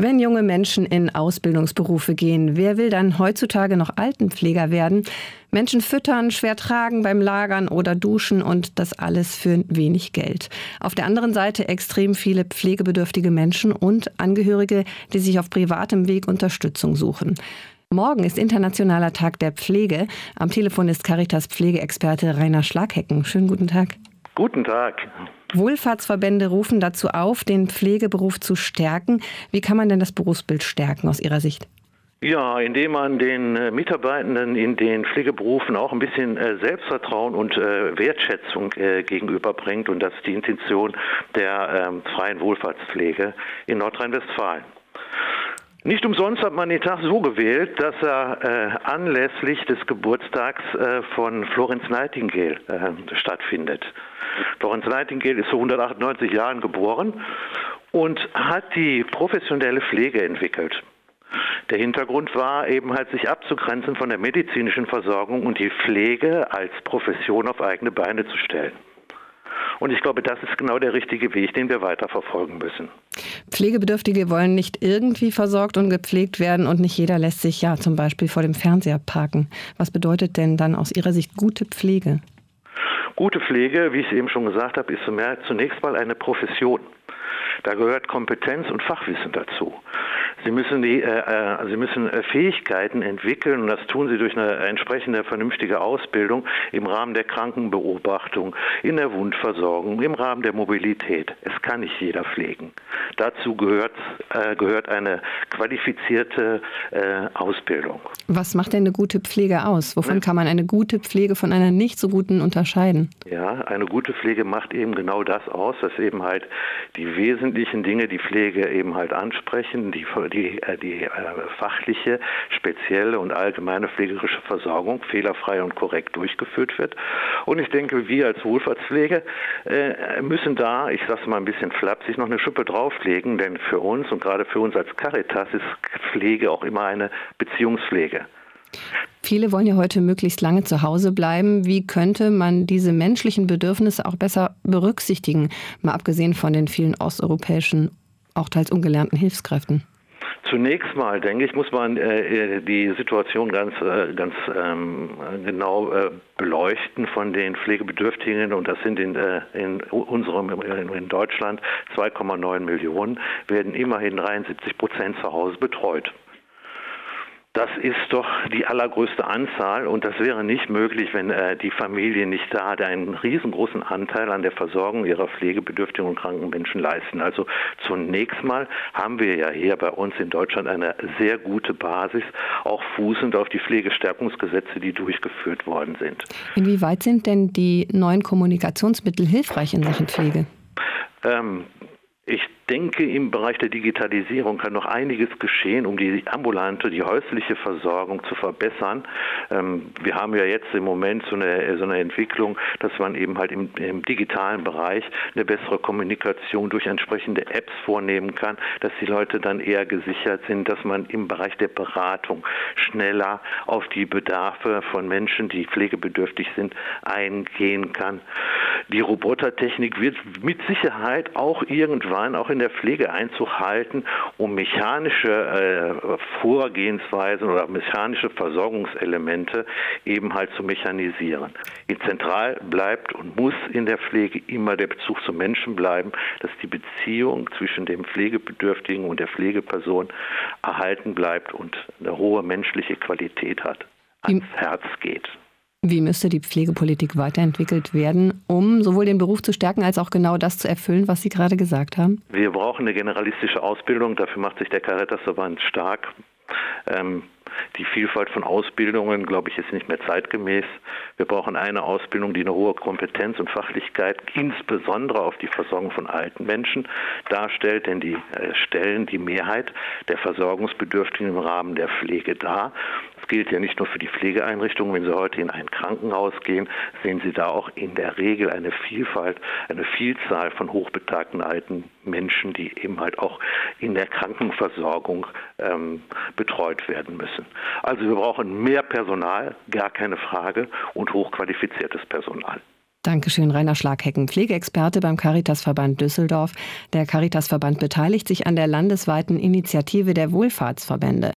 Wenn junge Menschen in Ausbildungsberufe gehen, wer will dann heutzutage noch Altenpfleger werden? Menschen füttern, schwer tragen beim Lagern oder Duschen und das alles für wenig Geld. Auf der anderen Seite extrem viele pflegebedürftige Menschen und Angehörige, die sich auf privatem Weg Unterstützung suchen. Morgen ist Internationaler Tag der Pflege. Am Telefon ist Caritas-Pflegeexperte Rainer Schlaghecken. Schönen guten Tag. Guten Tag. Wohlfahrtsverbände rufen dazu auf, den Pflegeberuf zu stärken. Wie kann man denn das Berufsbild stärken aus Ihrer Sicht? Ja, indem man den Mitarbeitenden in den Pflegeberufen auch ein bisschen Selbstvertrauen und Wertschätzung gegenüberbringt. Und das ist die Intention der freien Wohlfahrtspflege in Nordrhein-Westfalen. Nicht umsonst hat man den Tag so gewählt, dass er anlässlich des Geburtstags von Florence Nightingale stattfindet. Florence Nightingale ist vor 198 Jahren geboren und hat die professionelle Pflege entwickelt. Der Hintergrund war eben halt, sich abzugrenzen von der medizinischen Versorgung und die Pflege als Profession auf eigene Beine zu stellen. Und ich glaube, das ist genau der richtige Weg, den wir weiterverfolgen müssen. Pflegebedürftige wollen nicht irgendwie versorgt und gepflegt werden und nicht jeder lässt sich ja zum Beispiel vor dem Fernseher parken. Was bedeutet denn dann aus Ihrer Sicht gute Pflege? Gute Pflege, wie ich es eben schon gesagt habe, ist zunächst mal eine Profession. Da gehört Kompetenz und Fachwissen dazu. Sie müssen Fähigkeiten entwickeln und das tun Sie durch eine entsprechende vernünftige Ausbildung im Rahmen der Krankenbeobachtung, in der Wundversorgung, im Rahmen der Mobilität. Es kann nicht jeder pflegen. Dazu gehört eine qualifizierte Ausbildung. Was macht denn eine gute Pflege aus? Wovon kann man eine gute Pflege von einer nicht so guten unterscheiden? Ja, eine gute Pflege macht eben genau das aus, dass eben halt die wesentlichen Dinge, die Pflege eben halt ansprechen, die fachliche, spezielle und allgemeine pflegerische Versorgung fehlerfrei und korrekt durchgeführt wird. Und ich denke, wir als Wohlfahrtspflege müssen da, ich sage es mal ein bisschen flapsig, noch eine Schippe drauflegen, denn für uns und gerade für uns als Caritas ist Pflege auch immer eine Beziehungspflege. Viele wollen ja heute möglichst lange zu Hause bleiben. Wie könnte man diese menschlichen Bedürfnisse auch besser berücksichtigen, mal abgesehen von den vielen osteuropäischen, auch teils ungelernten Hilfskräften? Zunächst mal, denke ich, muss man die Situation ganz genau beleuchten von den Pflegebedürftigen, und das sind in Deutschland 2,9 Millionen, werden immerhin 73% zu Hause betreut. Das ist doch die allergrößte Anzahl und das wäre nicht möglich, wenn die Familie nicht da einen riesengroßen Anteil an der Versorgung ihrer pflegebedürftigen und kranken Menschen leisten. Also zunächst mal haben wir ja hier bei uns in Deutschland eine sehr gute Basis, auch fußend auf die Pflegestärkungsgesetze, die durchgeführt worden sind. Inwieweit sind denn die neuen Kommunikationsmittel hilfreich in Sachen Pflege? Ich denke, im Bereich der Digitalisierung kann noch einiges geschehen, um die ambulante, die häusliche Versorgung zu verbessern. Wir haben ja jetzt im Moment so eine Entwicklung, dass man eben halt im digitalen Bereich eine bessere Kommunikation durch entsprechende Apps vornehmen kann, dass die Leute dann eher gesichert sind, dass man im Bereich der Beratung schneller auf die Bedarfe von Menschen, die pflegebedürftig sind, eingehen kann. Die Robotertechnik wird mit Sicherheit auch irgendwann auch in der Pflege Einzug halten, um mechanische Vorgehensweisen oder mechanische Versorgungselemente eben halt zu mechanisieren. Zentral bleibt und muss in der Pflege immer der Bezug zum Menschen bleiben, dass die Beziehung zwischen dem Pflegebedürftigen und der Pflegeperson erhalten bleibt und eine hohe menschliche Qualität hat, ans Herz geht. Wie müsste die Pflegepolitik weiterentwickelt werden, um sowohl den Beruf zu stärken, als auch genau das zu erfüllen, was Sie gerade gesagt haben? Wir brauchen eine generalistische Ausbildung, dafür macht sich der Caritasverband stark. Die Vielfalt von Ausbildungen, glaube ich, ist nicht mehr zeitgemäß. Wir brauchen eine Ausbildung, die eine hohe Kompetenz und Fachlichkeit insbesondere auf die Versorgung von alten Menschen darstellt, denn die stellen die Mehrheit der Versorgungsbedürftigen im Rahmen der Pflege dar. Das gilt ja nicht nur für die Pflegeeinrichtungen. Wenn Sie heute in ein Krankenhaus gehen, sehen Sie da auch in der Regel eine Vielzahl von hochbetagten alten Menschen, die eben halt auch in der Krankenversorgung betreut werden müssen. Also wir brauchen mehr Personal, gar keine Frage, und hochqualifiziertes Personal. Dankeschön, Rainer Schlaghecken, Pflegeexperte beim Caritasverband Düsseldorf. Der Caritasverband beteiligt sich an der landesweiten Initiative der Wohlfahrtsverbände.